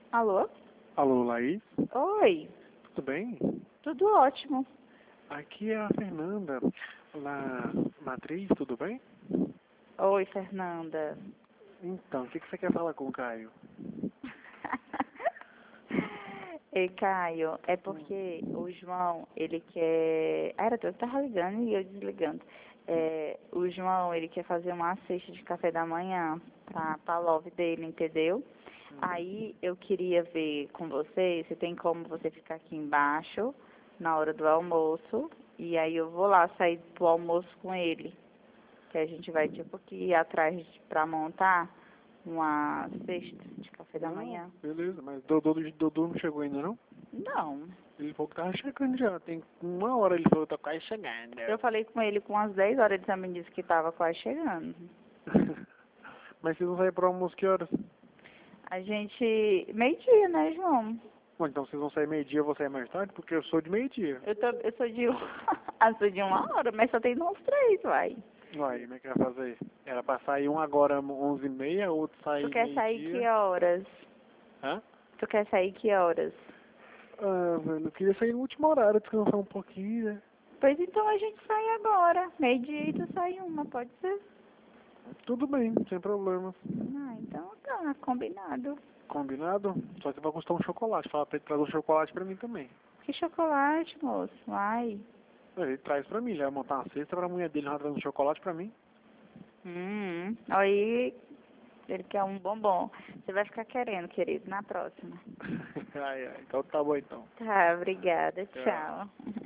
Alô? Alô, Laís? Oi, Tudo bem? tudo ótimo. Aqui é a Fernanda, lá matriz, tudo bem? Oi, Fernanda. Então, o que você quer falar com o Caio? Ei, Caio, é porque o João, ele quer... Ah, era tu que tava ligando e eu desligando. O João, ele quer fazer uma cesta de café da manhã pra love dele, entendeu? Aí eu queria ver com você se tem como você ficar aqui embaixo na hora do almoço e aí eu vou lá sair pro almoço com ele. Que a gente vai tipo que ir atrás pra montar uma cesta de café da manhã. Beleza, mas Dodô não chegou ainda não? Não. Ele falou que tava chegando já, tem 1 hora ele falou que tá quase chegando. Eu falei com ele com umas 10 horas, ele também disse que estava quase chegando. Mas vocês vão sair pro almoço que horas? A gente... Meio-dia, né, João? Bom, então vocês vão sair meio-dia, eu vou sair mais tarde, porque eu sou de meio-dia. Eu sou de... eu sou de 1 hora, mas só tem uns 3, vai. Uai, como é que vai fazer? Era pra sair um agora 11h30, outro sair Tu quer sair que meio-dia. horas? Hã? Tu quer sair que horas? Ah, velho, eu queria sair no último horário, descansar um pouquinho, né? Pois então a gente sai agora. Meio-dia e tu sai 1, pode ser? Tudo bem, sem problema. Ah, então tá, combinado. Combinado? Só que vai custar um chocolate. Fala pra ele trazer um chocolate pra mim também. Que chocolate, moço? Ai. Ele traz pra mim, ele vai montar uma cesta pra mulher dele, vai trazer um chocolate pra mim. Aí ele quer um bombom. Você vai ficar querendo, querido, na próxima. Ai, ai, então tá bom então. Tá, obrigada. Tchau. Tchau.